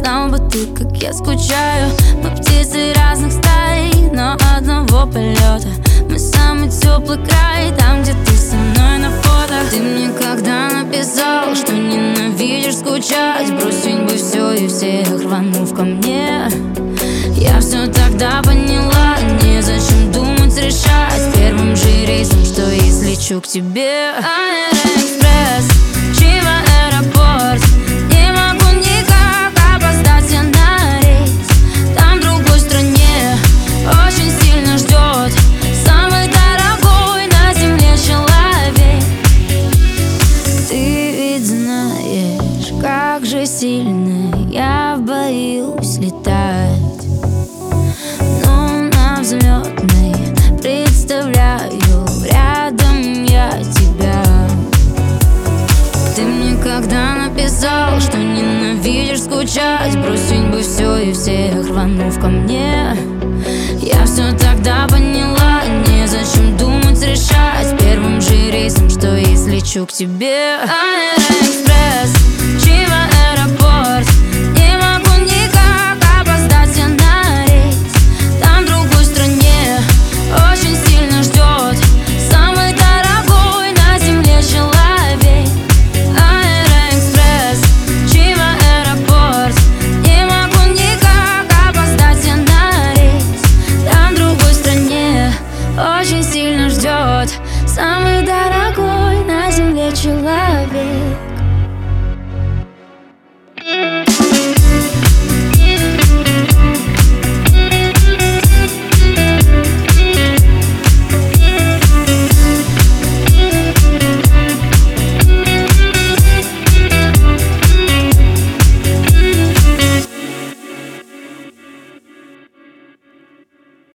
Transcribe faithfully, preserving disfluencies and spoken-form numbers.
Знал бы ты, как я скучаю. Мы птицы разных стай, но одного полета. Мы самый теплый край, там, где ты со мной на фото. Ты мне когда написал, что ненавидишь скучать, бросить бы все и всех, рванув ко мне. Я все тогда поняла, незачем думать, решать первым же рейсом, что если лечу к тебе. Аэроэкспресс, Чима аэропорт. Не могу никак опоздать я на рейс. Там в другой стране очень сильно ждет самый дорогой на земле человек. Ты ведь знаешь, как же сильно я боюсь летать. Взлетной представляю рядом я тебя. Ты мне когда написал, что ненавидишь скучать, бросить бы все и всех, рванув ко мне. Я все тогда поняла, незачем думать, решать первым же рейсом, что если лечу к тебе. Аэроэкспресс, Чима аэропорт. Не могу никак опоздать я на рейс. Там в другой стране очень сильно ждет самый дорогой на земле человек. Аэроэкспресс, Чима аэропорт. Не могу никак опоздать я на рейс. Там в другой стране очень сильно ждет самый дорогой на земле человек.